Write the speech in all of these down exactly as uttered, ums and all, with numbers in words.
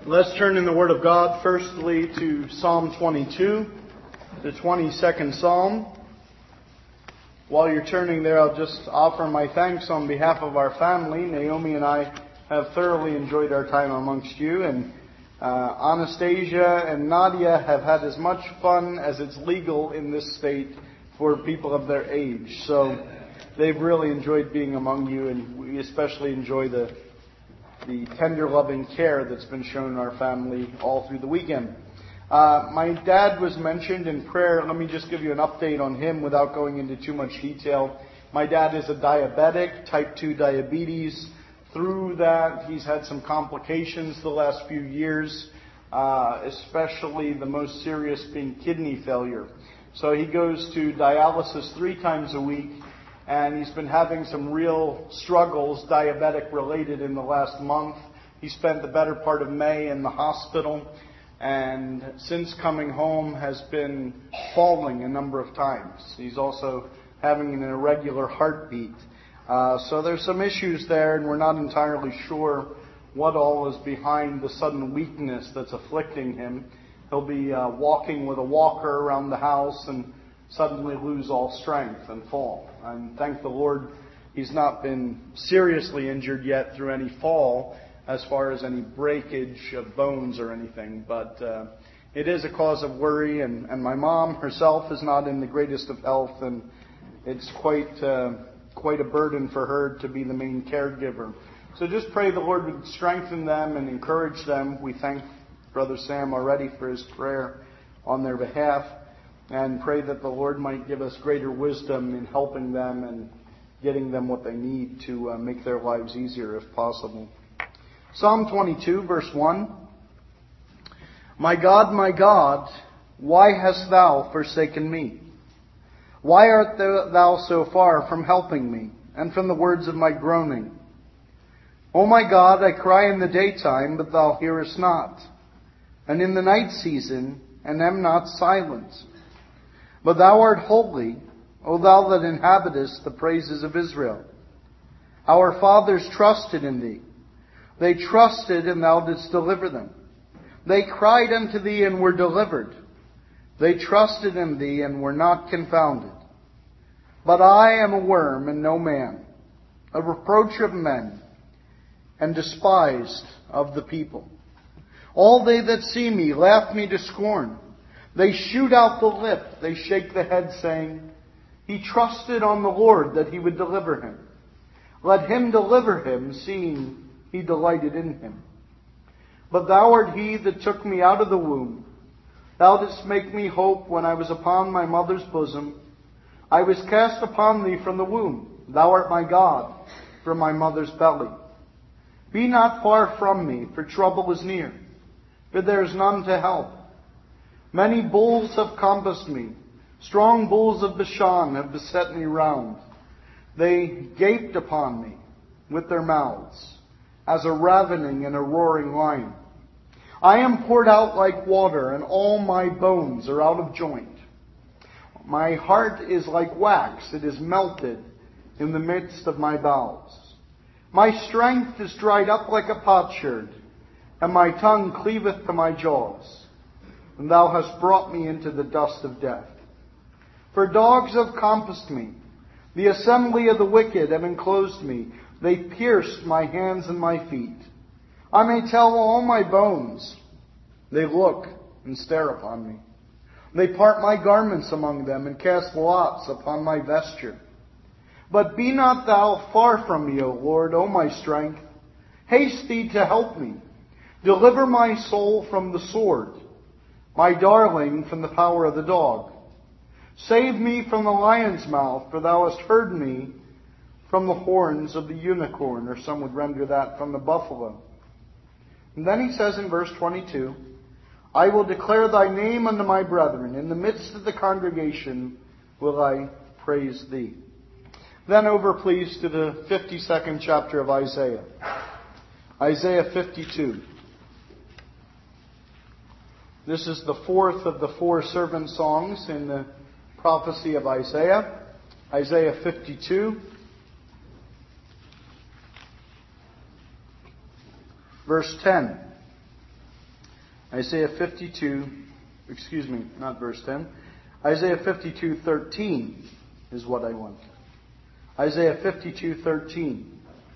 Let's turn in the Word of God firstly to Psalm twenty-two, the twenty-second Psalm. While you're turning there, I'll just offer my thanks on behalf of our family. Naomi and I have thoroughly enjoyed our time amongst you, and uh, Anastasia and Nadia have had as much fun as it's legal in this state for people of their age. So they've really enjoyed being among you, and we especially enjoy the the tender, loving care that's been shown in our family all through the weekend. Uh, my dad was mentioned in prayer. Let me just give you an update on him without going into too much detail. My dad is a diabetic, type two diabetes. Through that, he's had some complications the last few years, uh, especially the most serious being kidney failure. So he goes to dialysis three times a week, and he's been having some real struggles, diabetic related, in the last month. He spent the better part of May in the hospital, and since coming home has been falling a number of times. He's also having an irregular heartbeat. Uh, so there's some issues there, and we're not entirely sure what all is behind the sudden weakness that's afflicting him. He'll be uh, walking with a walker around the house and suddenly lose all strength and fall. And thank the Lord, he's not been seriously injured yet through any fall as far as any breakage of bones or anything. But uh, it is a cause of worry, and, and my mom herself is not in the greatest of health, and it's quite uh, quite a burden for her to be the main caregiver. So just pray the Lord would strengthen them and encourage them. We thank Brother Sam already for his prayer on their behalf, and pray that the Lord might give us greater wisdom in helping them and getting them what they need to uh, make their lives easier if possible. Psalm twenty-two, verse one. My God, my God, why hast thou forsaken me? Why art thou so far from helping me, and from the words of my groaning? O my God, I cry in the daytime, but thou hearest not, and in the night season, and am not silent. But thou art holy, O thou that inhabitest the praises of Israel. Our fathers trusted in thee. They trusted, and thou didst deliver them. They cried unto thee, and were delivered. They trusted in thee, and were not confounded. But I am a worm, and no man, a reproach of men, and despised of the people. All they that see me laugh me to scorn. They shoot out the lip, they shake the head, saying, He trusted on the Lord that he would deliver him. Let him deliver him, seeing he delighted in him. But thou art he that took me out of the womb. Thou didst make me hope when I was upon my mother's bosom. I was cast upon thee from the womb. Thou art my God from my mother's belly. Be not far from me, for trouble is near, for there is none to help. Many bulls have compassed me. Strong bulls of Bashan have beset me round. They gaped upon me with their mouths, as a ravening and a roaring lion. I am poured out like water, and all my bones are out of joint. My heart is like wax, it is melted in the midst of my bowels. My strength is dried up like a potsherd, and my tongue cleaveth to my jaws. And thou hast brought me into the dust of death. For dogs have compassed me. The assembly of the wicked have enclosed me. They pierced my hands and my feet. I may tell all my bones. They look and stare upon me. They part my garments among them and cast lots upon my vesture. But be not thou far from me, O Lord, O my strength. Haste thee to help me. Deliver my soul from the sword, my darling from the power of the dog. Save me from the lion's mouth, for thou hast heard me from the horns of the unicorn, or some would render that from the buffalo. And then he says in verse twenty-two, I will declare thy name unto my brethren. In the midst of the congregation will I praise thee. Then over, please, to the fifty-second chapter of Isaiah. Isaiah fifty-two. This is the fourth of the four servant songs in the prophecy of Isaiah. Isaiah fifty-two. Verse ten. Isaiah fifty-two, excuse me, not verse ten. Isaiah fifty-two thirteen is what I want. Isaiah fifty-two thirteen.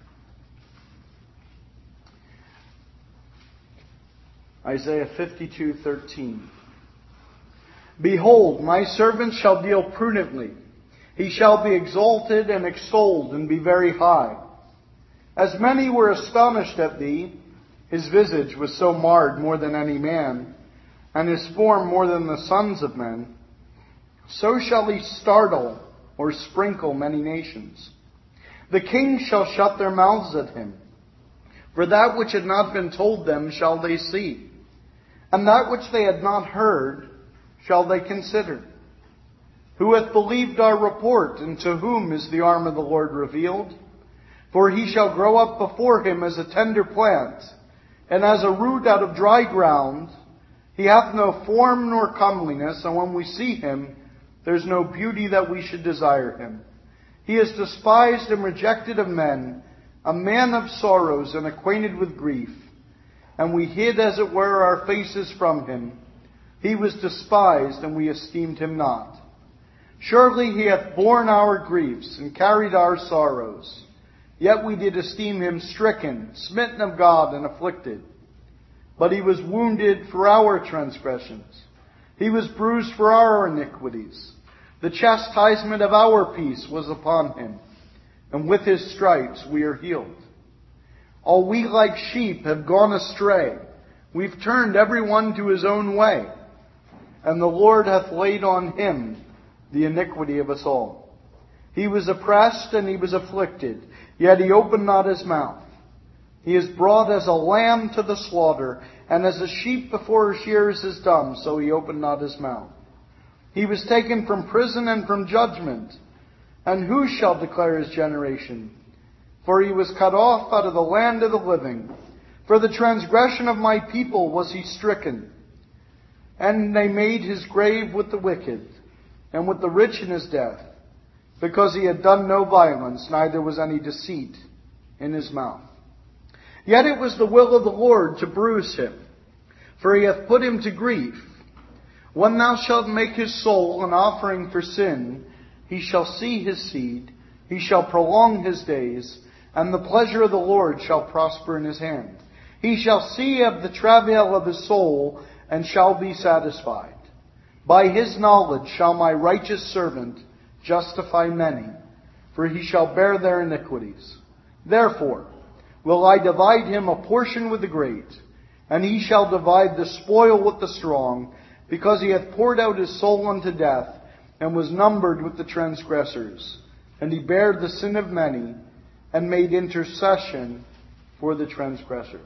Isaiah fifty-two thirteen. Behold, my servant shall deal prudently. He shall be exalted and extolled and be very high. As many were astonished at thee, his visage was so marred more than any man, and his form more than the sons of men. So shall he startle or sprinkle many nations. The kings shall shut their mouths at him. For that which had not been told them shall they see, and that which they had not heard shall they consider. Who hath believed our report, and to whom is the arm of the Lord revealed? For he shall grow up before him as a tender plant, and as a root out of dry ground. He hath no form nor comeliness, and when we see him, there is no beauty that we should desire him. He is despised and rejected of men, a man of sorrows and acquainted with grief. And we hid, as it were, our faces from him. He was despised, and we esteemed him not. Surely he hath borne our griefs, and carried our sorrows. Yet we did esteem him stricken, smitten of God, and afflicted. But he was wounded for our transgressions. He was bruised for our iniquities. The chastisement of our peace was upon him, and with his stripes we are healed. All we like sheep have gone astray. We've turned every one to his own way. And the Lord hath laid on him the iniquity of us all. He was oppressed and he was afflicted, yet he opened not his mouth. He is brought as a lamb to the slaughter, and as a sheep before her shearers is dumb, so he opened not his mouth. He was taken from prison and from judgment. And who shall declare his generation? For he was cut off out of the land of the living. For the transgression of my people was he stricken. And they made his grave with the wicked, and with the rich in his death, because he had done no violence, neither was any deceit in his mouth. Yet it was the will of the Lord to bruise him, for he hath put him to grief. When thou shalt make his soul an offering for sin, he shall see his seed, he shall prolong his days, and the pleasure of the Lord shall prosper in his hand. He shall see of the travail of his soul, and shall be satisfied. By his knowledge shall my righteous servant justify many, for he shall bear their iniquities. Therefore will I divide him a portion with the great, and he shall divide the spoil with the strong, because he hath poured out his soul unto death, and was numbered with the transgressors. And he bare the sin of many, and made intercession for the transgressors.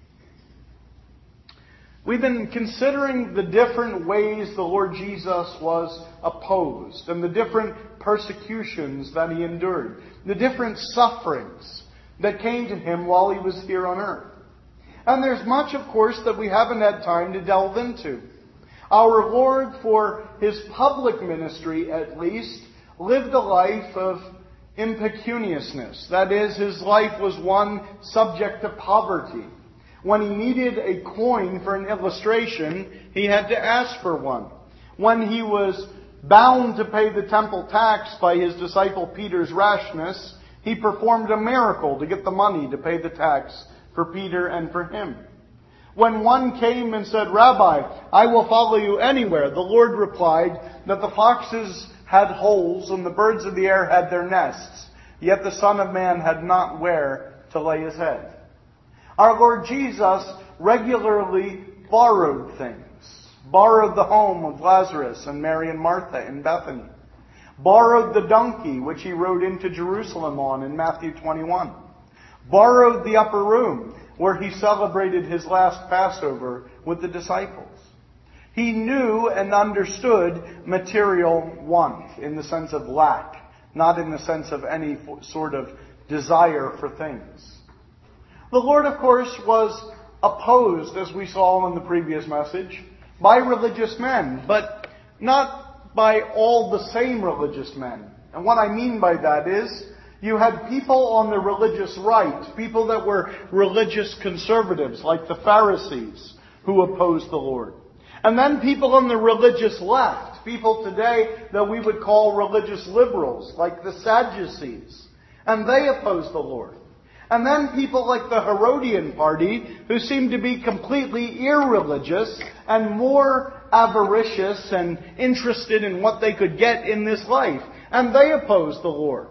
We've been considering the different ways the Lord Jesus was opposed, and the different persecutions that he endured, the different sufferings that came to him while he was here on earth. And there's much, of course, that we haven't had time to delve into. Our Lord, for his public ministry at least, lived a life of impecuniousness. That is, his life was one subject to poverty. When he needed a coin for an illustration, he had to ask for one. When he was bound to pay the temple tax by his disciple Peter's rashness, he performed a miracle to get the money to pay the tax for Peter and for him. When one came and said, "Rabbi, I will follow you anywhere," the Lord replied that the foxes had holes and the birds of the air had their nests, yet the Son of Man had not where to lay his head. Our Lord Jesus regularly borrowed things. Borrowed the home of Lazarus and Mary and Martha in Bethany. Borrowed the donkey which he rode into Jerusalem on in Matthew twenty-one. Borrowed the upper room where he celebrated his last Passover with the disciples. He knew and understood material want in the sense of lack, not in the sense of any sort of desire for things. The Lord, of course, was opposed, as we saw in the previous message, by religious men, but not by all the same religious men. And what I mean by that is, you had people on the religious right, people that were religious conservatives, like the Pharisees, who opposed the Lord. And then people on the religious left, people today that we would call religious liberals, like the Sadducees, and they opposed the Lord. And then people like the Herodian party, who seemed to be completely irreligious and more avaricious and interested in what they could get in this life, and they opposed the Lord.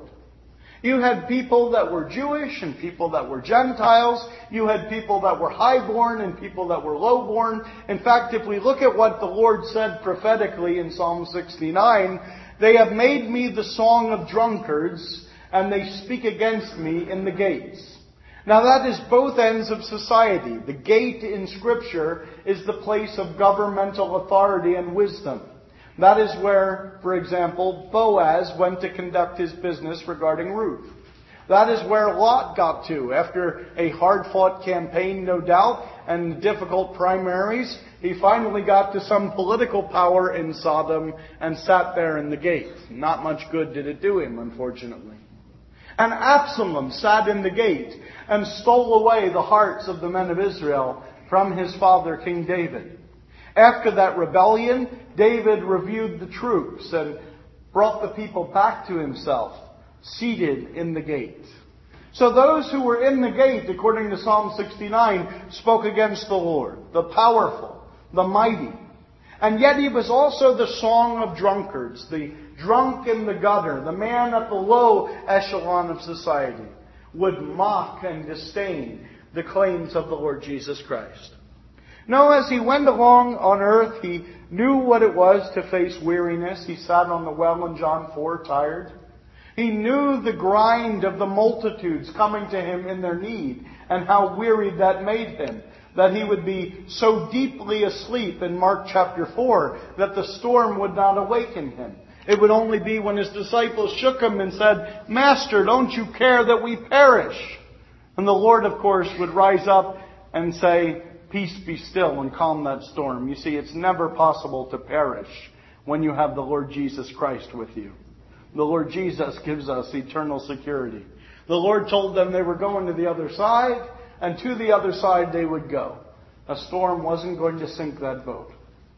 You had people that were Jewish and people that were Gentiles. You had people that were highborn and people that were lowborn. In fact, if we look at what the Lord said prophetically in Psalm sixty-nine, they have made me the song of drunkards, and they speak against me in the gates. Now that is both ends of society. The gate in Scripture is the place of governmental authority and wisdom. That is where, for example, Boaz went to conduct his business regarding Ruth. That is where Lot got to. After a hard-fought campaign, no doubt, and difficult primaries, he finally got to some political power in Sodom and sat there in the gate. Not much good did it do him, unfortunately. And Absalom sat in the gate and stole away the hearts of the men of Israel from his father, King David. After that rebellion, David reviewed the troops and brought the people back to himself, seated in the gate. So those who were in the gate, according to Psalm sixty-nine, spoke against the Lord, the powerful, the mighty. And yet he was also the song of drunkards, the drunk in the gutter, the man at the low echelon of society, would mock and disdain the claims of the Lord Jesus Christ. No, as he went along on earth, he knew what it was to face weariness. He sat on the well in John four, tired. He knew the grind of the multitudes coming to him in their need and how wearied that made him. That he would be so deeply asleep in Mark chapter four that the storm would not awaken him. It would only be when his disciples shook him and said, "Master, don't you care that we perish?" And the Lord, of course, would rise up and say, "Peace, be still," and calm that storm. You see, it's never possible to perish when you have the Lord Jesus Christ with you. The Lord Jesus gives us eternal security. The Lord told them they were going to the other side, and to the other side they would go. A storm wasn't going to sink that boat.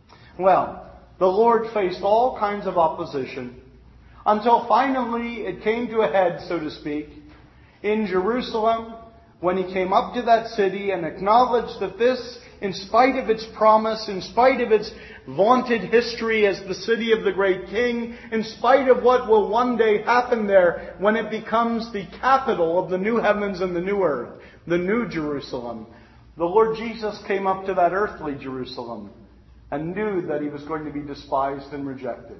Well, the Lord faced all kinds of opposition until finally it came to a head, so to speak, in Jerusalem, when he came up to that city and acknowledged that this, in spite of its promise, in spite of its vaunted history as the city of the great king, in spite of what will one day happen there when it becomes the capital of the new heavens and the new earth, the new Jerusalem, the Lord Jesus came up to that earthly Jerusalem and knew that he was going to be despised and rejected,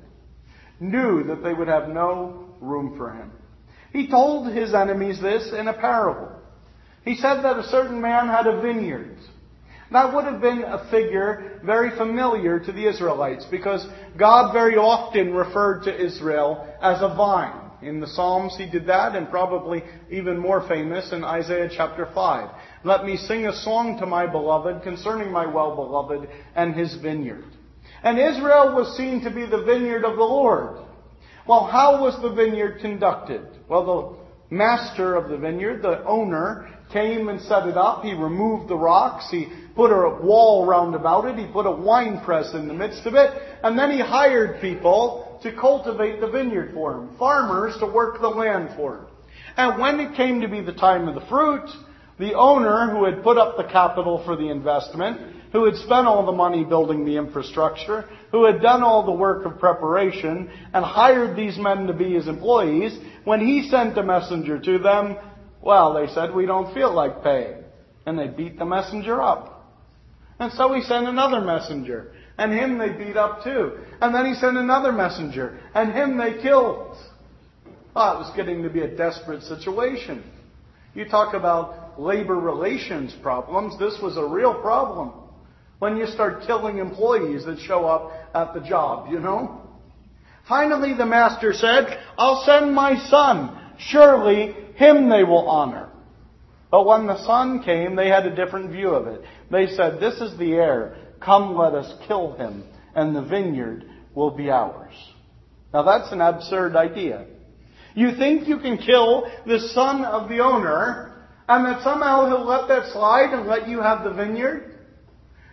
knew that they would have no room for him. He told his enemies this in a parable. He said that a certain man had a vineyard. That would have been a figure very familiar to the Israelites because God very often referred to Israel as a vine. In the Psalms he did that, and probably even more famous in Isaiah chapter five. "Let me sing a song to my beloved concerning my well-beloved and his vineyard." And Israel was seen to be the vineyard of the Lord. Well, how was the vineyard conducted? Well, the master of the vineyard, the owner, came and set it up. He removed the rocks. He put a wall round about it. He put a wine press in the midst of it. And then he hired people to cultivate the vineyard for him. Farmers to work the land for him. And when it came to be the time of the fruit, the owner who had put up the capital for the investment, who had spent all the money building the infrastructure, who had done all the work of preparation and hired these men to be his employees, when he sent a messenger to them, well, they said, "We don't feel like paying." And they beat the messenger up. And so he sent another messenger. And him they beat up too. And then he sent another messenger. And him they killed. Oh, it was getting to be a desperate situation. You talk about labor relations problems. This was a real problem. When you start killing employees that show up at the job, you know. Finally the master said, "I'll send my son. Surely him they will honor." But when the son came, they had a different view of it. They said, "This is the heir. Come, let us kill him, and the vineyard will be ours." Now that's an absurd idea. You think you can kill the son of the owner, and that somehow he'll let that slide and let you have the vineyard?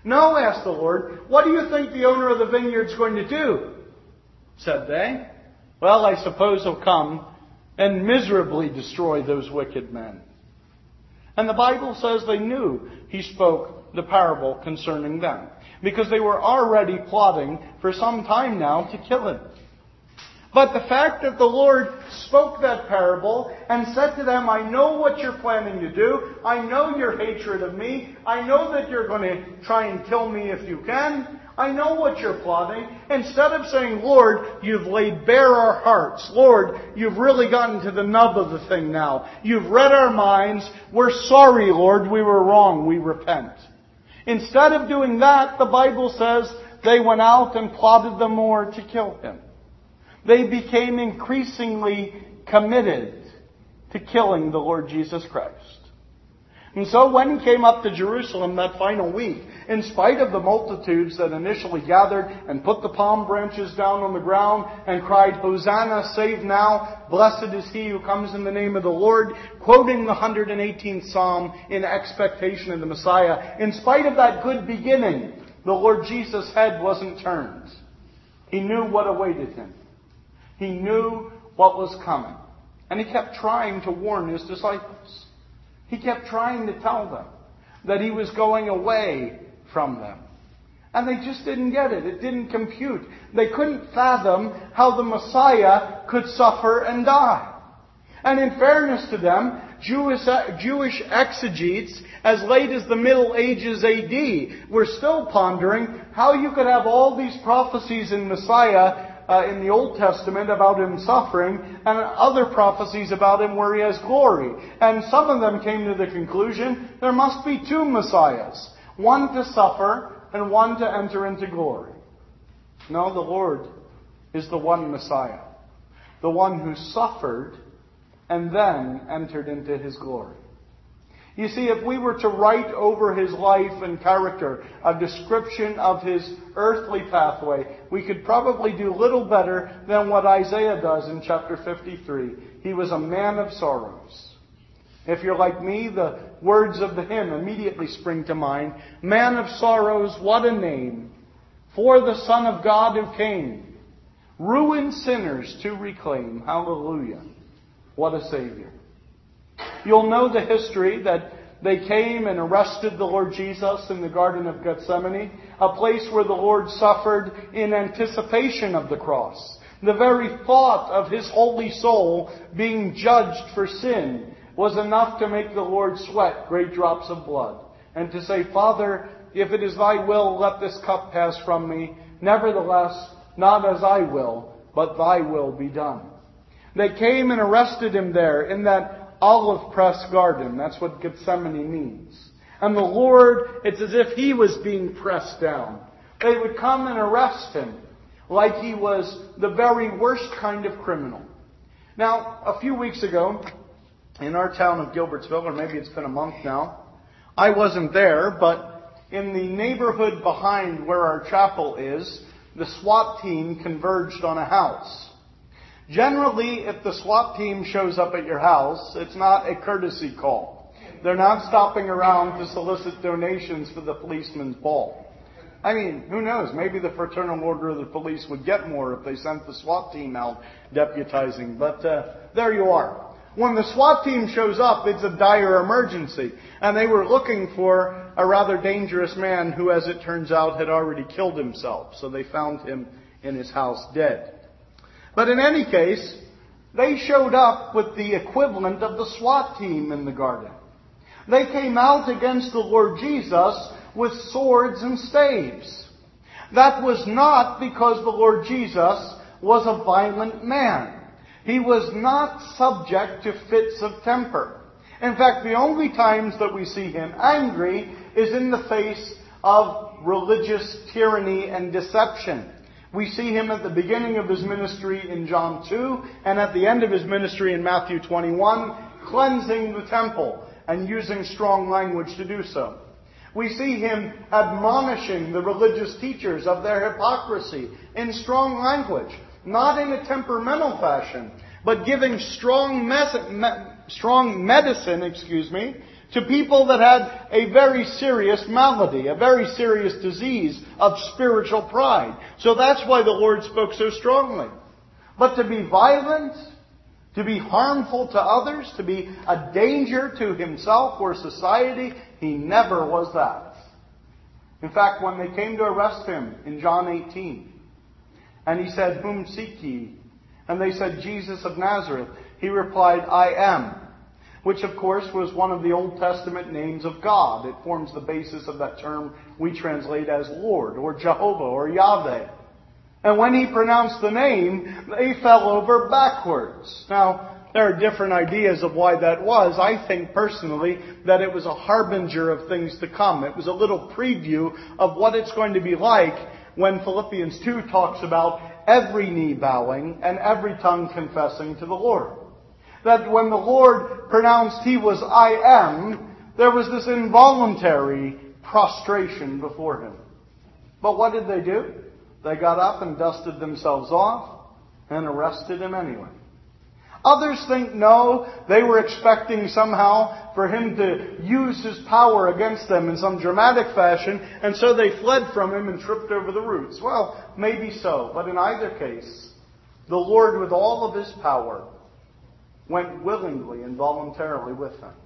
No, asked the Lord. What do you think the owner of the vineyard's going to do? Said they. Well, I suppose he'll come and miserably destroy those wicked men. And the Bible says they knew he spoke the parable concerning them, because they were already plotting for some time now to kill him. But the fact that the Lord spoke that parable and said to them, I know what you're planning to do. I know your hatred of me. I know that you're going to try and kill me if you can. I know what you're plotting. Instead of saying, Lord, you've laid bare our hearts. Lord, you've really gotten to the nub of the thing now. You've read our minds. We're sorry, Lord. We were wrong. We repent. Instead of doing that, the Bible says they went out and plotted the more to kill him. They became increasingly committed to killing the Lord Jesus Christ. And so when he came up to Jerusalem that final week, in spite of the multitudes that initially gathered and put the palm branches down on the ground and cried, Hosanna, save now, blessed is he who comes in the name of the Lord, quoting the one hundred eighteenth Psalm in expectation of the Messiah, in spite of that good beginning, the Lord Jesus' head wasn't turned. He knew what awaited him. He knew what was coming. And he kept trying to warn his disciples. He kept trying to tell them that he was going away from them. And they just didn't get it. It didn't compute. They couldn't fathom how the Messiah could suffer and die. And in fairness to them, Jewish, Jewish exegetes, as late as the Middle Ages A D, were still pondering how you could have all these prophecies in Messiah Uh, in the Old Testament about him suffering, and other prophecies about him where he has glory. And some of them came to the conclusion there must be two Messiahs, one to suffer and one to enter into glory. No, the Lord is the one Messiah, the one who suffered and then entered into his glory. You see, if we were to write over his life and character a description of his earthly pathway, we could probably do little better than what Isaiah does in chapter fifty-three. He was a man of sorrows. If you're like me, the words of the hymn immediately spring to mind. Man of sorrows, what a name, for the Son of God who came, ruined sinners to reclaim. Hallelujah. What a Savior. You'll know the history that they came and arrested the Lord Jesus in the Garden of Gethsemane, a place where the Lord suffered in anticipation of the cross. The very thought of his holy soul being judged for sin was enough to make the Lord sweat great drops of blood, and to say, Father, if it is thy will, let this cup pass from me. Nevertheless, not as I will, but thy will be done. They came and arrested him there in that olive press garden. That's what Gethsemane means. And the Lord, it's as if he was being pressed down. They would come and arrest him like he was the very worst kind of criminal. Now, a few weeks ago, in our town of Gilbertsville, or maybe it's been a month now, I wasn't there, but in the neighborhood behind where our chapel is, the SWAT team converged on a house. Generally, if the SWAT team shows up at your house, it's not a courtesy call. They're not stopping around to solicit donations for the policeman's ball. I mean, who knows? Maybe the Fraternal Order of the Police would get more if they sent the SWAT team out deputizing. But uh, there you are. When the SWAT team shows up, it's a dire emergency. And they were looking for a rather dangerous man who, as it turns out, had already killed himself. So they found him in his house dead. But in any case, they showed up with the equivalent of the SWAT team in the garden. They came out against the Lord Jesus with swords and staves. That was not because the Lord Jesus was a violent man. He was not subject to fits of temper. In fact, the only times that we see him angry is in the face of religious tyranny and deception. We see him at the beginning of his ministry in John two, and at the end of his ministry in Matthew twenty-one, cleansing the temple and using strong language to do so. We see him admonishing the religious teachers of their hypocrisy in strong language, not in a temperamental fashion, but giving strong, mes- me- strong medicine, excuse me, to people that had a very serious malady, a very serious disease of spiritual pride. So that's why the Lord spoke so strongly. But to be violent, to be harmful to others, to be a danger to himself or society, he never was that. In fact, when they came to arrest him in John eighteen, and he said, "Whom seek ye?" And they said, "Jesus of Nazareth." He replied, "I am." Which, of course, was one of the Old Testament names of God. It forms the basis of that term we translate as Lord, or Jehovah, or Yahweh. And when he pronounced the name, they fell over backwards. Now, there are different ideas of why that was. I think personally that it was a harbinger of things to come. It was a little preview of what it's going to be like when Philippians two talks about every knee bowing and every tongue confessing to the Lord. That when the Lord pronounced he was I am, there was this involuntary prostration before him. But what did they do? They got up and dusted themselves off and arrested him anyway. Others think no, they were expecting somehow for him to use his power against them in some dramatic fashion, and so they fled from him and tripped over the roots. Well, maybe so, but in either case, the Lord with all of his power went willingly and voluntarily with them.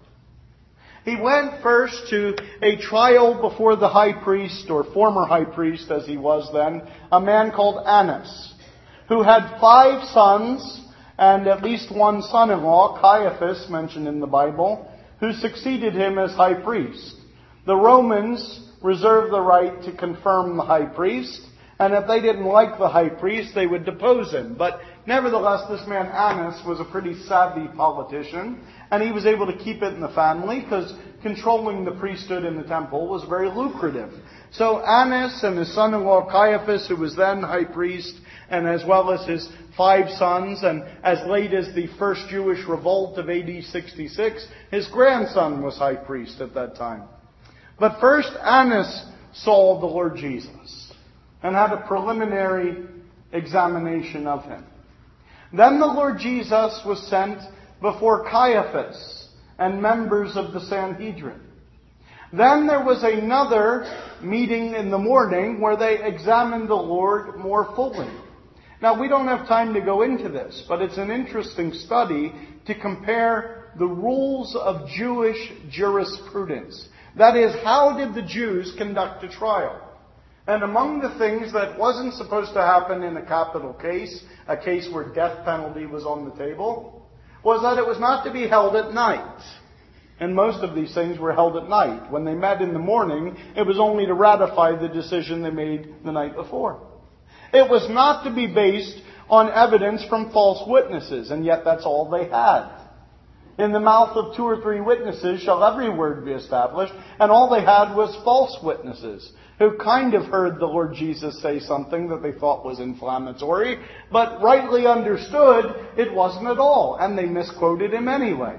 He went first to a trial before the high priest, or former high priest as he was then, a man called Annas, who had five sons and at least one son-in-law, Caiaphas, mentioned in the Bible, who succeeded him as high priest. The Romans reserved the right to confirm the high priest, and if they didn't like the high priest, they would depose him. But nevertheless, this man Annas was a pretty savvy politician, and he was able to keep it in the family because controlling the priesthood in the temple was very lucrative. So Annas and his son-in-law Caiaphas, who was then high priest, and as well as his five sons, and as late as the first Jewish revolt of A D sixty-six, his grandson was high priest at that time. But first, Annas saw the Lord Jesus and had a preliminary examination of him. Then the Lord Jesus was sent before Caiaphas and members of the Sanhedrin. Then there was another meeting in the morning where they examined the Lord more fully. Now, we don't have time to go into this, but it's an interesting study to compare the rules of Jewish jurisprudence. That is, how did the Jews conduct a trial? And among the things that wasn't supposed to happen in a capital case, a case where death penalty was on the table, was that it was not to be held at night. And most of these things were held at night. When they met in the morning, it was only to ratify the decision they made the night before. It was not to be based on evidence from false witnesses, and yet that's all they had. In the mouth of two or three witnesses shall every word be established, and all they had was false witnesses, who kind of heard the Lord Jesus say something that they thought was inflammatory, but rightly understood it wasn't at all, and they misquoted him anyway.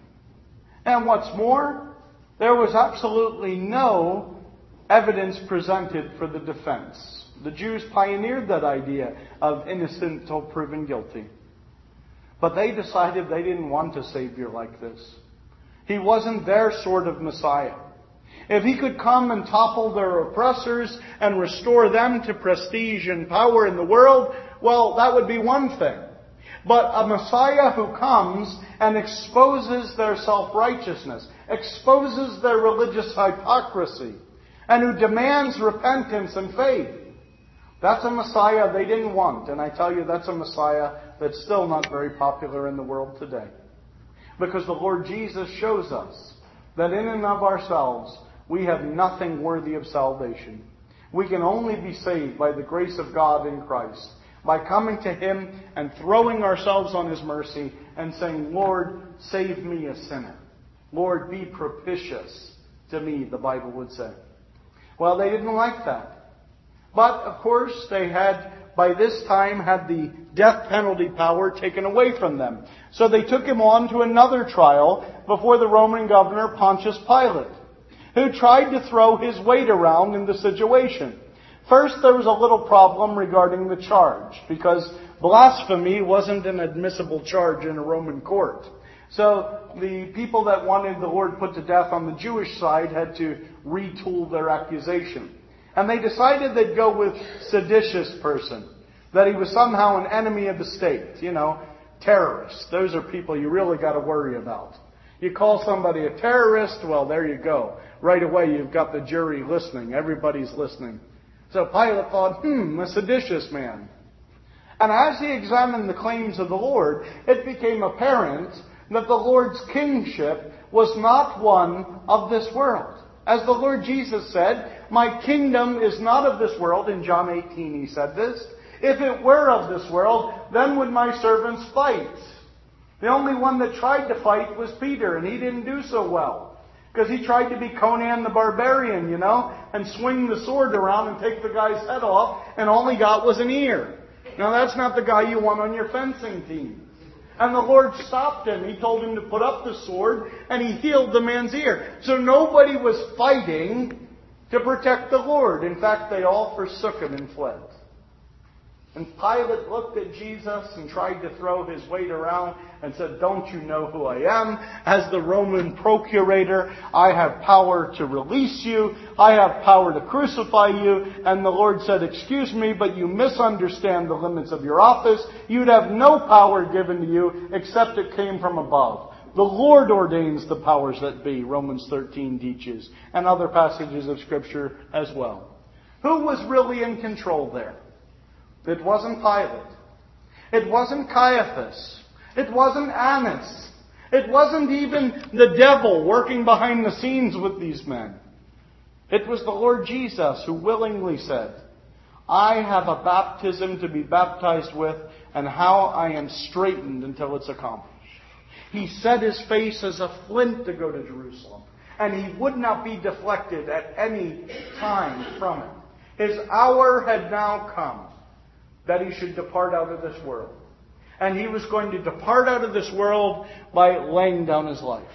And what's more, there was absolutely no evidence presented for the defense. The Jews pioneered that idea of innocent till proven guilty. But they decided they didn't want a Savior like this. He wasn't their sort of Messiah. If he could come and topple their oppressors and restore them to prestige and power in the world, well, that would be one thing. But a Messiah who comes and exposes their self-righteousness, exposes their religious hypocrisy, and who demands repentance and faith, that's a Messiah they didn't want. And I tell you, that's a Messiah that's still not very popular in the world today. Because the Lord Jesus shows us that in and of ourselves, we have nothing worthy of salvation. We can only be saved by the grace of God in Christ, by coming to Him and throwing ourselves on His mercy and saying, Lord, save me a sinner. Lord, be propitious to me, the Bible would say. Well, they didn't like that. But, of course, they had, by this time, had the death penalty power taken away from them. So they took him on to another trial before the Roman governor Pontius Pilate, who tried to throw his weight around in the situation. First, there was a little problem regarding the charge, because blasphemy wasn't an admissible charge in a Roman court. So the people that wanted the Lord put to death on the Jewish side had to retool their accusation. And they decided they'd go with seditious person, that he was somehow an enemy of the state, you know, terrorists. Those are people you really got to worry about. You call somebody a terrorist, well, there you go. Right away you've got the jury listening. Everybody's listening. So Pilate thought, hmm, a seditious man. And as he examined the claims of the Lord, it became apparent that the Lord's kingship was not one of this world. As the Lord Jesus said, my kingdom is not of this world. In John eighteen he said this. If it were of this world, then would my servants fight. The only one that tried to fight was Peter, and he didn't do so well. Because he tried to be Conan the Barbarian, you know, and swing the sword around and take the guy's head off, and all he got was an ear. Now that's not the guy you want on your fencing team. And the Lord stopped him. He told him to put up the sword, and he healed the man's ear. So nobody was fighting to protect the Lord. In fact, they all forsook him and fled. And Pilate looked at Jesus and tried to throw his weight around and said, don't you know who I am? As the Roman procurator, I have power to release you. I have power to crucify you. And the Lord said, excuse me, but you misunderstand the limits of your office. You'd have no power given to you except it came from above. The Lord ordains the powers that be, Romans thirteen teaches, and other passages of Scripture as well. Who was really in control there? It wasn't Pilate. It wasn't Caiaphas. It wasn't Annas. It wasn't even the devil working behind the scenes with these men. It was the Lord Jesus who willingly said, I have a baptism to be baptized with, and how I am straightened until it's accomplished. He set his face as a flint to go to Jerusalem, and he would not be deflected at any time from it. His hour had now come that he should depart out of this world. And he was going to depart out of this world by laying down his life.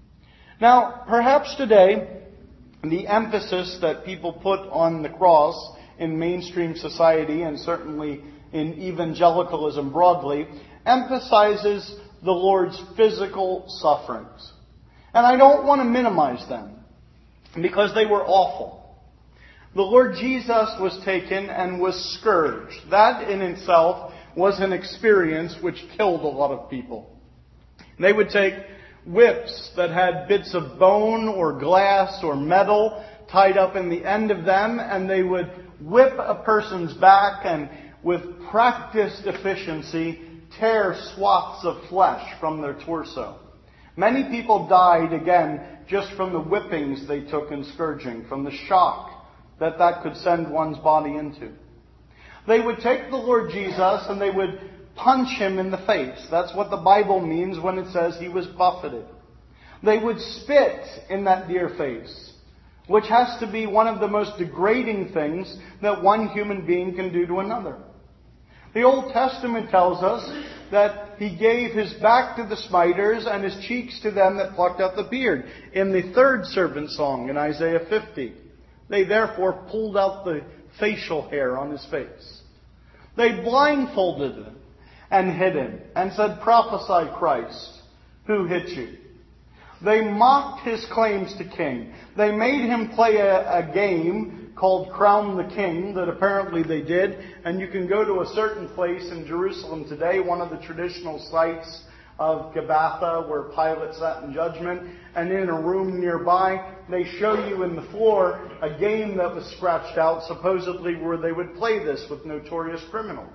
Now, perhaps today, the emphasis that people put on the cross in mainstream society, and certainly in evangelicalism broadly, emphasizes the Lord's physical sufferings. And I don't want to minimize them, because they were awful. The Lord Jesus was taken and was scourged. That in itself was an experience which killed a lot of people. They would take whips that had bits of bone or glass or metal tied up in the end of them, and they would whip a person's back and with practiced efficiency tear swaths of flesh from their torso. Many people died, again, just from the whippings they took in scourging, from the shock that that could send one's body into. They would take the Lord Jesus and they would punch him in the face. That's what the Bible means when it says he was buffeted. They would spit in that dear face, which has to be one of the most degrading things that one human being can do to another. The Old Testament tells us that he gave his back to the smiters and his cheeks to them that plucked out the beard. In the third servant song in Isaiah fifty. They therefore pulled out the facial hair on his face. They blindfolded him and hid him and said, prophesy Christ, who hit you? They mocked his claims to king. They made him play a, a game called Crown the King that apparently they did. And you can go to a certain place in Jerusalem today, one of the traditional sites of Gabbatha, where Pilate sat in judgment, and in a room nearby, they show you in the floor a game that was scratched out, supposedly where they would play this with notorious criminals.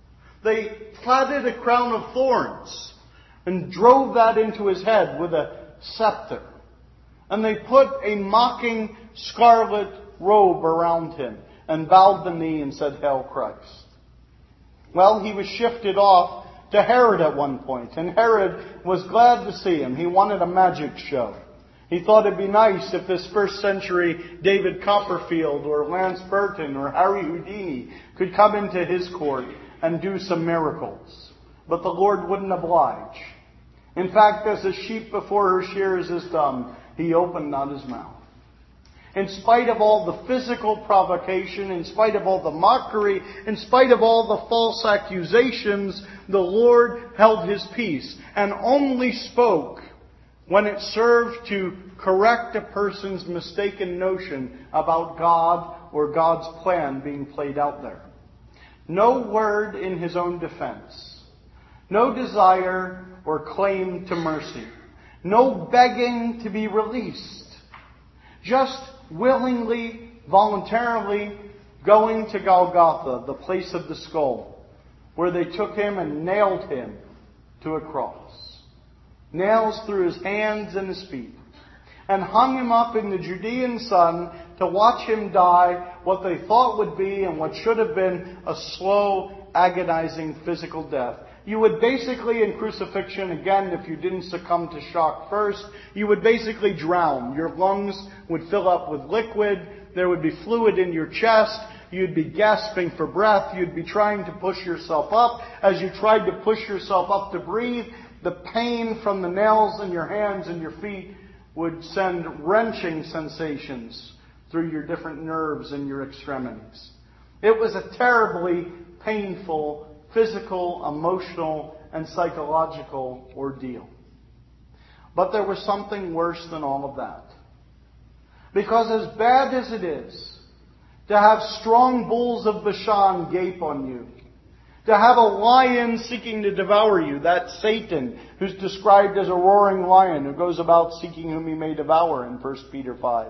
They plaited a crown of thorns and drove that into his head with a scepter. And they put a mocking scarlet robe around him and bowed the knee and said, Hail Christ. Well, he was shifted off to Herod at one point, and Herod was glad to see him. He wanted a magic show. He thought it'd be nice if this first century David Copperfield or Lance Burton or Harry Houdini could come into his court and do some miracles. But the Lord wouldn't oblige. In fact, as a sheep before her shears is dumb, he opened not his mouth. In spite of all the physical provocation, in spite of all the mockery, in spite of all the false accusations, the Lord held His peace and only spoke when it served to correct a person's mistaken notion about God or God's plan being played out there. No word in His own defense. No desire or claim to mercy. No begging to be released. Just willingly, voluntarily going to Golgotha, the place of the skull, where they took Him and nailed Him to a cross. Nails through His hands and His feet. And hung Him up in the Judean sun to watch Him die what they thought would be and what should have been a slow, agonizing physical death. You would basically, in crucifixion, again, if you didn't succumb to shock first, you would basically drown. Your lungs would fill up with liquid. There would be fluid in your chest. You'd be gasping for breath. You'd be trying to push yourself up. As you tried to push yourself up to breathe, the pain from the nails in your hands and your feet would send wrenching sensations through your different nerves and your extremities. It was a terribly painful physical, emotional, and psychological ordeal. But there was something worse than all of that. Because as bad as it is to have strong bulls of Bashan gape on you, to have a lion seeking to devour you, that Satan who's described as a roaring lion who goes about seeking whom he may devour in First Peter five.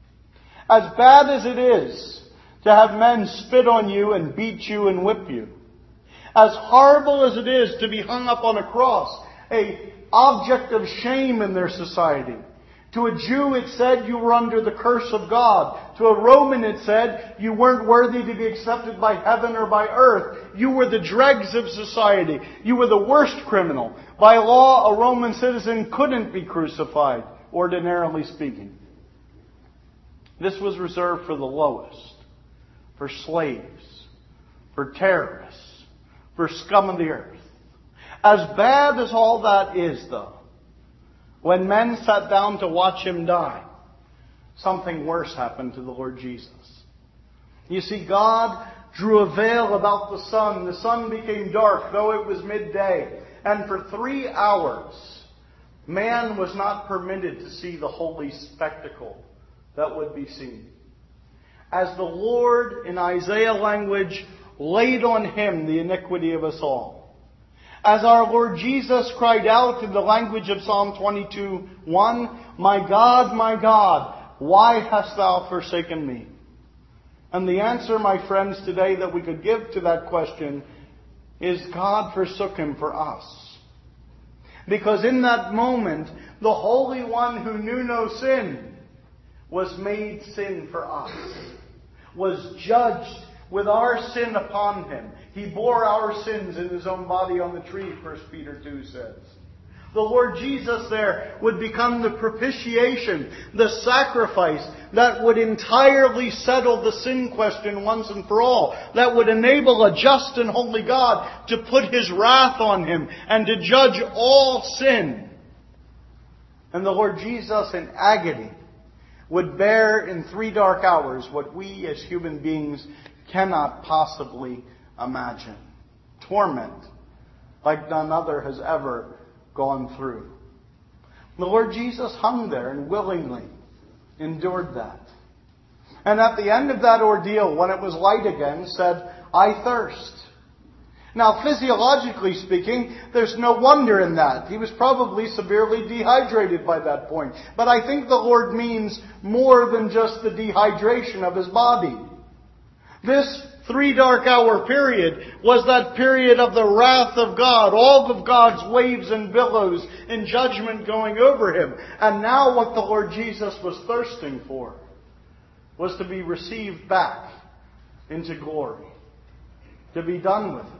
As bad as it is to have men spit on you and beat you and whip you, as horrible as it is to be hung up on a cross, a object of shame in their society. To a Jew it said you were under the curse of God. To a Roman it said you weren't worthy to be accepted by heaven or by earth. You were the dregs of society. You were the worst criminal. By law, a Roman citizen couldn't be crucified, ordinarily speaking. This was reserved for the lowest, for slaves, for terrorists, for scum of the earth. As bad as all that is, though, when men sat down to watch Him die, something worse happened to the Lord Jesus. You see, God drew a veil about the sun. The sun became dark, though it was midday. And for three hours, man was not permitted to see the holy spectacle that would be seen. As the Lord, in Isaiah language, laid on Him the iniquity of us all. As our Lord Jesus cried out in the language of Psalm twenty-two one, "My God, my God, why hast Thou forsaken me?" And the answer, my friends, today that we could give to that question is God forsook Him for us. Because in that moment, the Holy One who knew no sin was made sin for us, was judged with our sin upon Him. He bore our sins in His own body on the tree, First Peter two says. The Lord Jesus there would become the propitiation, the sacrifice that would entirely settle the sin question once and for all. That would enable a just and holy God to put His wrath on Him and to judge all sin. And the Lord Jesus in agony would bear in three dark hours what we as human beings cannot possibly imagine. Torment like none other has ever gone through. The Lord Jesus hung there and willingly endured that. And at the end of that ordeal, when it was light again, said, "I thirst." Now, physiologically speaking, there's no wonder in that. He was probably severely dehydrated by that point. But I think the Lord means more than just the dehydration of His body. This three dark hour period was that period of the wrath of God, all of God's waves and billows in judgment going over Him. And now what the Lord Jesus was thirsting for was to be received back into glory, to be done with it.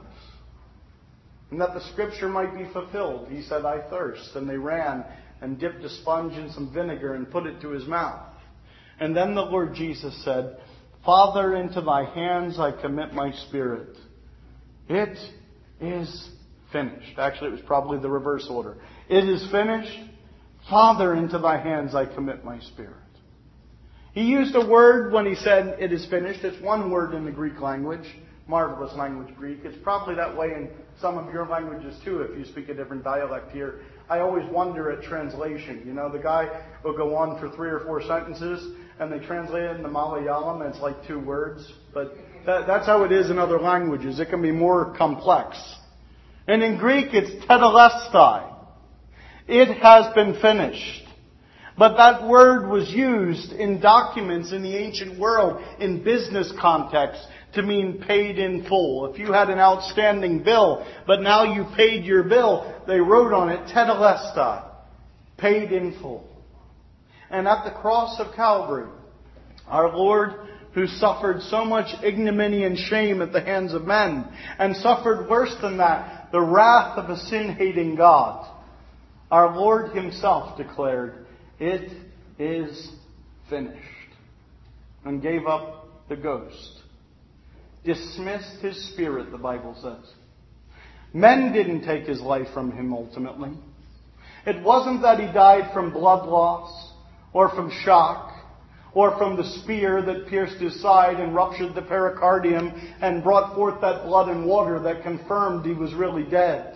And that the Scripture might be fulfilled. He said, "I thirst." And they ran and dipped a sponge in some vinegar and put it to His mouth. And then the Lord Jesus said, "Father, into Thy hands I commit my spirit." It is finished. Actually, it was probably the reverse order. It is finished. Father, into Thy hands I commit my spirit. He used a word when he said, "It is finished." It's one word in the Greek language. Marvelous language, Greek. It's probably that way in some of your languages too, if you speak a different dialect here. I always wonder at translation. You know, the guy will go on for three or four sentences, and they translate it into Malayalam, and it's like two words. But that, that's how it is in other languages. It can be more complex. And in Greek, it's tetelestai. It has been finished. But that word was used in documents in the ancient world in business context to mean paid in full. If you had an outstanding bill, but now you paid your bill, they wrote on it tetelestai, paid in full. And at the cross of Calvary, our Lord, who suffered so much ignominy and shame at the hands of men, and suffered worse than that, the wrath of a sin-hating God, our Lord Himself declared, "It is finished," and gave up the ghost. Dismissed His spirit, the Bible says. Men didn't take His life from Him ultimately. It wasn't that He died from blood loss, or from shock, or from the spear that pierced His side and ruptured the pericardium and brought forth that blood and water that confirmed He was really dead.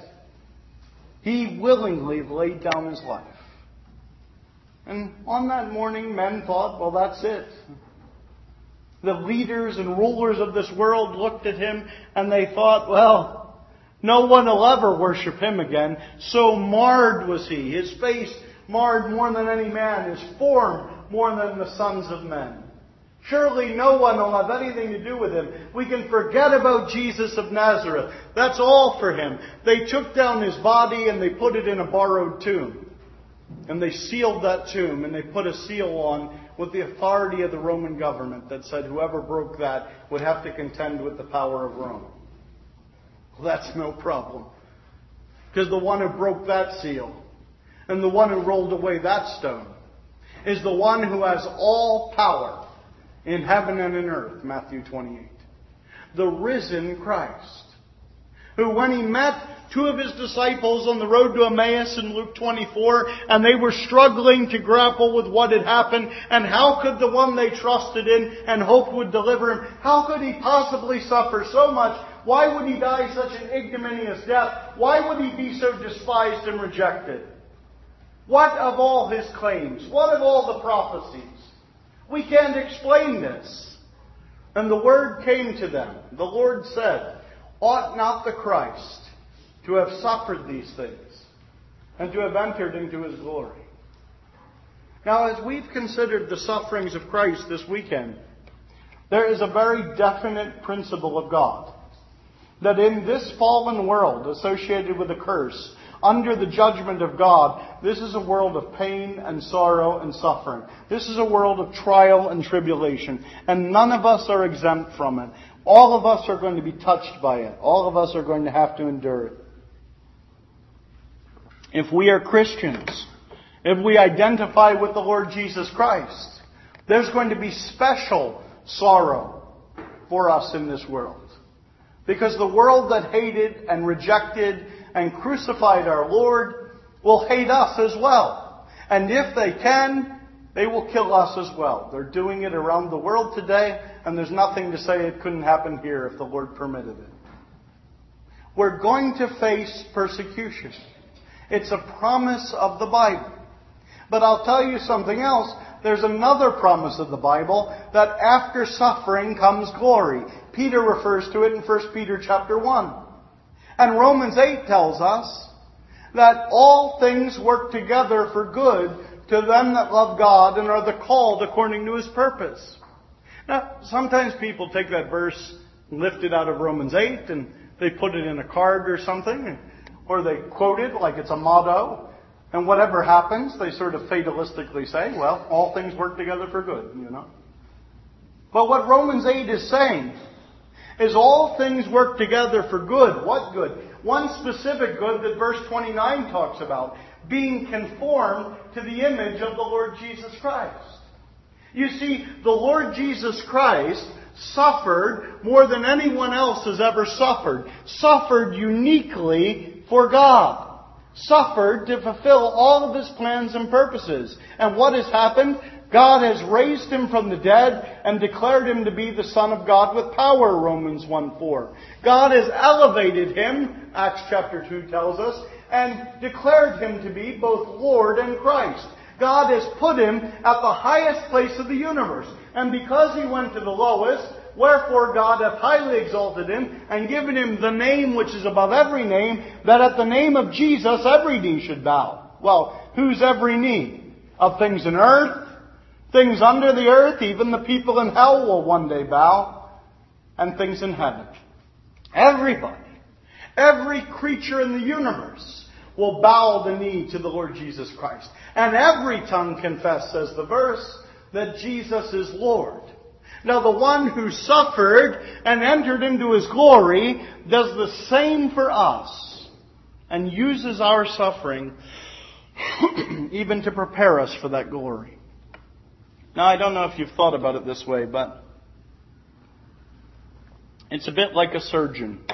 He willingly laid down His life. And on that morning, men thought, well, that's it. The leaders and rulers of this world looked at Him and they thought, well, no one will ever worship Him again. So marred was He. His face marred more than any man. His form more than the sons of men. Surely no one will have anything to do with Him. We can forget about Jesus of Nazareth. That's all for Him. They took down His body and they put it in a borrowed tomb. And they sealed that tomb and they put a seal on with the authority of the Roman government that said whoever broke that would have to contend with the power of Rome. Well, that's no problem. Because the one who broke that seal and the one who rolled away that stone is the one who has all power in heaven and in earth, Matthew twenty-eight. The risen Christ, who when He met two of His disciples on the road to Emmaus in Luke twenty-four, and they were struggling to grapple with what had happened, and how could the one they trusted in and hoped would deliver him, how could He possibly suffer so much? Why would He die such an ignominious death? Why would He be so despised and rejected? What of all His claims? What of all the prophecies? We can't explain this. And the word came to them. The Lord said, ought not the Christ to have suffered these things and to have entered into His glory? Now, as we've considered the sufferings of Christ this weekend, there is a very definite principle of God. That in this fallen world associated with a curse, under the judgment of God, this is a world of pain and sorrow and suffering. This is a world of trial and tribulation. And none of us are exempt from it. All of us are going to be touched by it. All of us are going to have to endure it. If we are Christians, if we identify with the Lord Jesus Christ, there's going to be special sorrow for us in this world. Because the world that hated and rejected and crucified our Lord will hate us as well. And if they can, they will kill us as well. They're doing it around the world today, and there's nothing to say it couldn't happen here if the Lord permitted it. We're going to face persecution. It's a promise of the Bible. But I'll tell you something else. There's another promise of the Bible that after suffering comes glory. Peter refers to it in First Peter chapter one. And Romans eight tells us that all things work together for good to them that love God and are the called according to His purpose. Now, sometimes people take that verse and lift it out of Romans eight and they put it in a card or something, or they quote it like it's a motto. And whatever happens, they sort of fatalistically say, well, all things work together for good, you know. But what Romans eight is saying is all things work together for good. What good? One specific good that verse twenty-nine talks about, being conformed to the image of the Lord Jesus Christ. You see, the Lord Jesus Christ suffered more than anyone else has ever suffered. Suffered uniquely for God. Suffered to fulfill all of His plans and purposes. And what has happened? God has raised him from the dead and declared him to be the Son of God with power, Romans one four. God has elevated him, Acts chapter two tells us, and declared him to be both Lord and Christ. God has put him at the highest place of the universe. And because he went to the lowest, wherefore God hath highly exalted him, and given him the name which is above every name, that at the name of Jesus every knee should bow. Well, whose every knee? Of things in earth, things under the earth, even the people in hell will one day bow, and things in heaven. Everybody, every creature in the universe will bow the knee to the Lord Jesus Christ. And every tongue confess, says the verse, that Jesus is Lord. Now the one who suffered and entered into his glory does the same for us and uses our suffering even to prepare us for that glory. Now I don't know if you've thought about it this way, but it's a bit like a surgeon.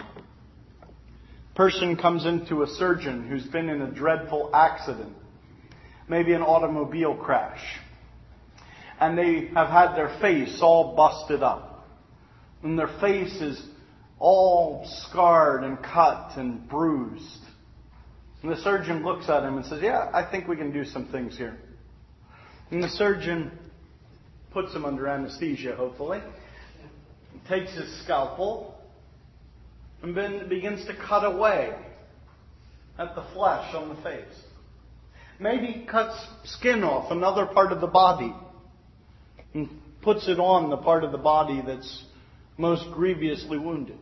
Person comes into a surgeon who's been in a dreadful accident, maybe an automobile crash, and they have had their face all busted up, and their face is all scarred and cut and bruised. And the surgeon looks at him and says, yeah, I think we can do some things here. And the surgeon puts him under anesthesia, hopefully, takes his scalpel, and then begins to cut away at the flesh on the face. Maybe cuts skin off another part of the body and puts it on the part of the body that's most grievously wounded.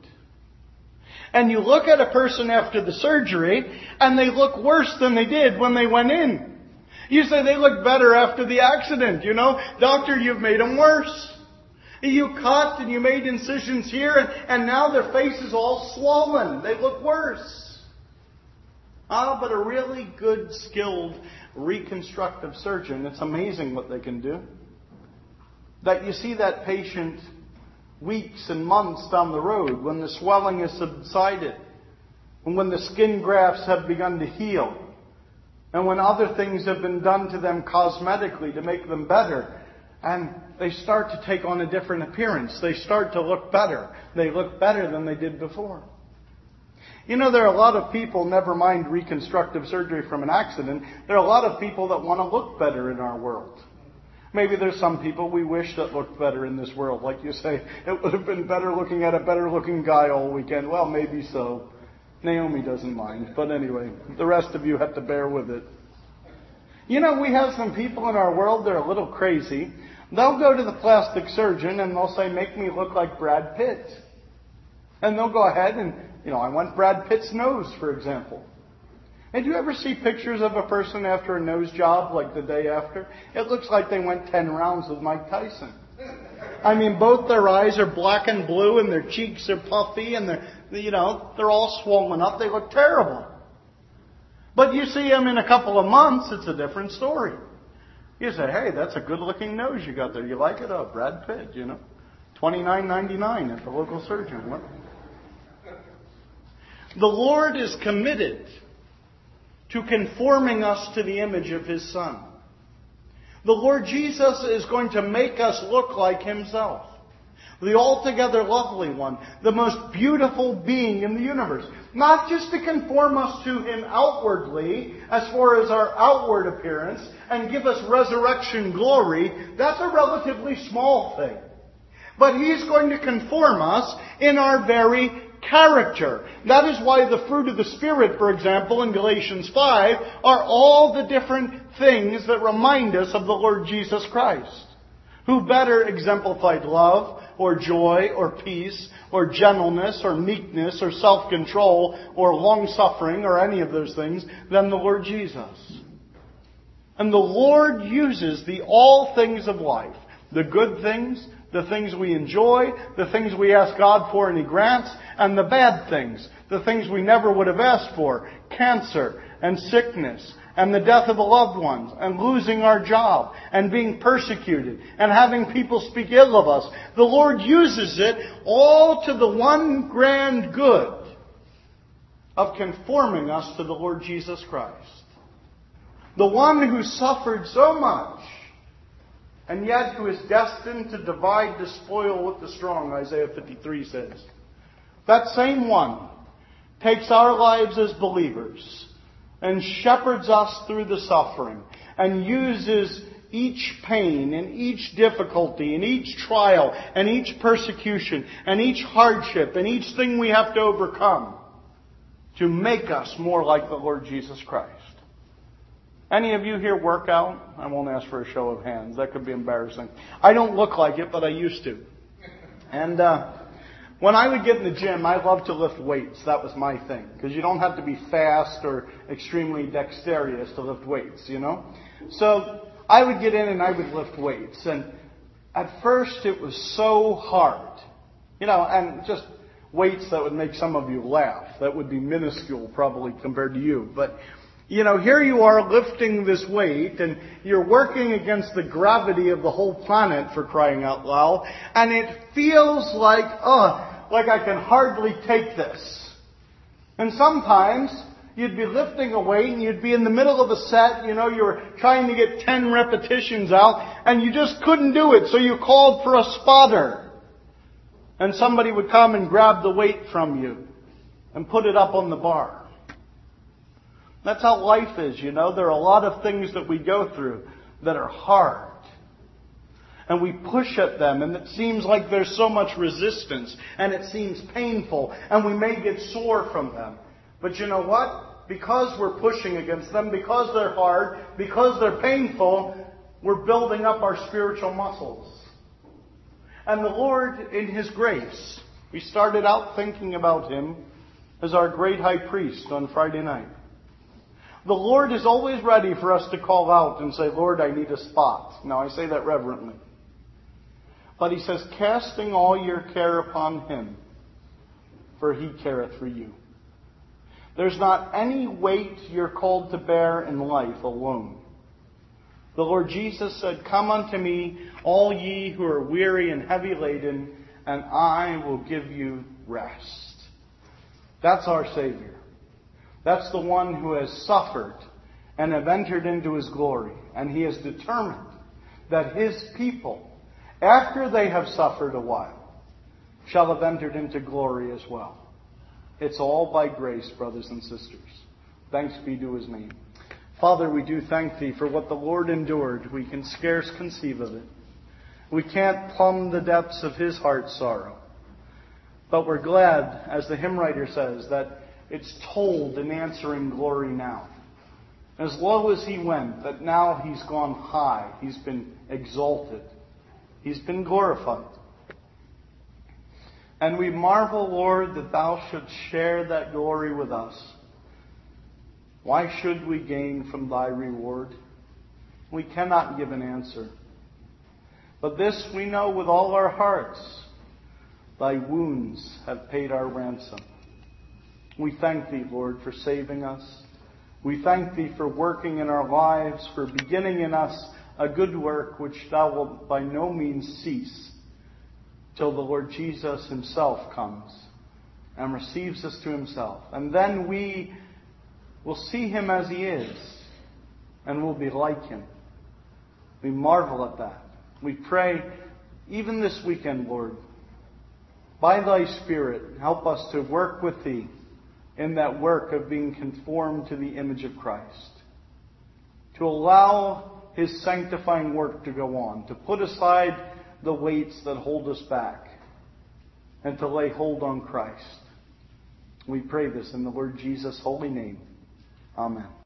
And you look at a person after the surgery, and they look worse than they did when they went in. You say they look better after the accident, you know. Doctor, you've made them worse. You cut and you made incisions here, and, and now their face is all swollen. They look worse. Ah, but a really good, skilled, reconstructive surgeon, it's amazing what they can do. That you see that patient weeks and months down the road when the swelling has subsided, and when the skin grafts have begun to heal, and when other things have been done to them cosmetically to make them better. And they start to take on a different appearance. They start to look better. They look better than they did before. You know, there are a lot of people, never mind reconstructive surgery from an accident, there are a lot of people that want to look better in our world. Maybe there's some people we wish that looked better in this world. Like you say, it would have been better looking at a better looking guy all weekend. Well, maybe so. Naomi doesn't mind. But anyway, the rest of you have to bear with it. You know, we have some people in our world that are a little crazy. They'll go to the plastic surgeon and they'll say, make me look like Brad Pitt. And they'll go ahead and, you know, I want Brad Pitt's nose, for example. And do you ever see pictures of a person after a nose job, like the day after? It looks like they went ten rounds with Mike Tyson. I mean, both their eyes are black and blue and their cheeks are puffy and they're, you know, they're all swollen up. They look terrible. But you see them in a couple of months, it's a different story. You say, hey, that's a good-looking nose you got there. You like it? Oh, Brad Pitt, you know. twenty-nine ninety-nine at the local surgeon. What? The Lord is committed to conforming us to the image of His Son. The Lord Jesus is going to make us look like Himself. The altogether lovely one. The most beautiful being in the universe. Not just to conform us to Him outwardly, as far as our outward appearance, and give us resurrection glory. That's a relatively small thing. But He's going to conform us in our very character. That is why the fruit of the Spirit, for example, in Galatians five, are all the different things that remind us of the Lord Jesus Christ. Who better exemplified love, or joy, or peace, or gentleness, or meekness, or self-control, or long-suffering, or any of those things, than the Lord Jesus. And the Lord uses the all things of life, the good things, the things we enjoy, the things we ask God for and He grants, and the bad things, the things we never would have asked for, cancer and sickness, and the death of a loved one, and losing our job, and being persecuted, and having people speak ill of us. The Lord uses it all to the one grand good of conforming us to the Lord Jesus Christ. The one who suffered so much and yet who is destined to divide the spoil with the strong, Isaiah fifty-three says. That same one takes our lives as believers and shepherds us through the suffering and uses each pain and each difficulty and each trial and each persecution and each hardship and each thing we have to overcome to make us more like the Lord Jesus Christ. Any of you here work out? I won't ask for a show of hands. That could be embarrassing. I don't look like it, but I used to. And uh, when I would get in the gym, I loved to lift weights. That was my thing. Because you don't have to be fast or extremely dexterous to lift weights, you know? So I would get in and I would lift weights. And at first it was so hard. You know, and just weights that would make some of you laugh. That would be minuscule probably compared to you. But, you know, here you are lifting this weight and you're working against the gravity of the whole planet, for crying out loud. And it feels like, oh, like I can hardly take this. And sometimes you'd be lifting a weight and you'd be in the middle of a set, you know, you were trying to get ten repetitions out and you just couldn't do it. So you called for a spotter. And somebody would come and grab the weight from you and put it up on the bar. That's how life is, you know. There are a lot of things that we go through that are hard. And we push at them and it seems like there's so much resistance and it seems painful and we may get sore from them. But you know what? Because we're pushing against them, because they're hard, because they're painful, we're building up our spiritual muscles. And the Lord, in His grace, we started out thinking about Him as our great high priest on Friday night. The Lord is always ready for us to call out and say, Lord, I need a spot. Now, I say that reverently. But He says, casting all your care upon Him, for He careth for you. There's not any weight you're called to bear in life alone. The Lord Jesus said, come unto me, all ye who are weary and heavy laden, and I will give you rest. That's our Savior. That's the one who has suffered and have entered into His glory. And He has determined that His people, after they have suffered a while, shall have entered into glory as well. It's all by grace, brothers and sisters. Thanks be to His name. Father, we do thank Thee for what the Lord endured. We can scarce conceive of it. We can't plumb the depths of His heart sorrow. But we're glad, as the hymn writer says, that it's told in answering glory now. As low as He went, that now He's gone high. He's been exalted. He's been glorified. And we marvel, Lord, that Thou shouldst share that glory with us. Why should we gain from Thy reward? We cannot give an answer. But this we know with all our hearts. Thy wounds have paid our ransom. We thank Thee, Lord, for saving us. We thank Thee for working in our lives, for beginning in us a good work which Thou wilt by no means cease till the Lord Jesus Himself comes and receives us to Himself. And then we will see Him as He is and will be like Him. We marvel at that. We pray, even this weekend, Lord, by Thy Spirit, help us to work with Thee in that work of being conformed to the image of Christ. To allow His sanctifying work to go on. To put aside the weights that hold us back. And to lay hold on Christ. We pray this in the Lord Jesus' holy name. Amen.